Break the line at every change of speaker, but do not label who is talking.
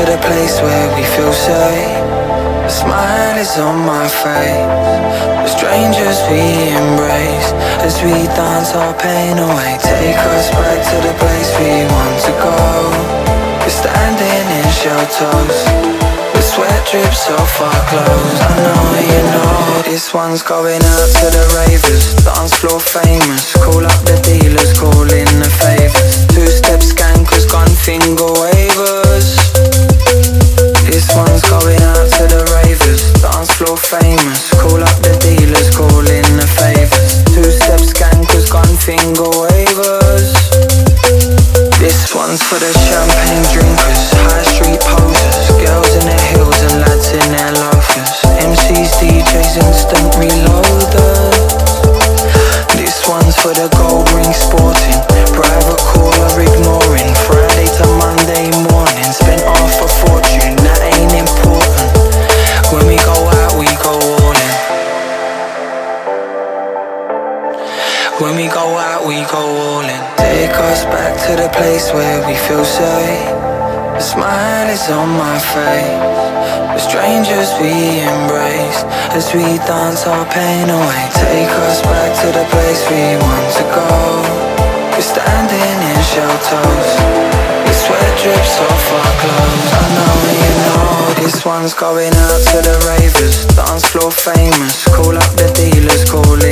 the place where we feel safe. A smile is on my face. The strangers we embrace as we dance our pain away. Take us back to the place we want to go. We're standing in shelters. The sweat drips off our clothes. I know you know this one's going out to the ravers. Dance floor famous. Call up the dealers, call in the favors. Two-step skankers, gun finger wavers. This one's going out to the ravers. Dance floor famous. Call up the dealers, call in the favors. Two-step skankers, gun finger wavers. This one's for the champagne drinkers, high street posers, girls in their heels and lads in their loafers, MCs, DJs, instant reloaders. This one's for the gold ring sporting, private caller ignoring, Friday to Monday morning, spent half a fortune, that ain't important. When we go out, we go all in. When we go out, we go all in. Take us back to the place where we feel safe. The smile is on my face. The strangers we embrace as we dance our pain away. Take us back to the place we want to go. We're standing in shelters. The sweat drips off our clothes. I know you know this one's going out to the ravers. Dance floor famous. Call up the dealers, call in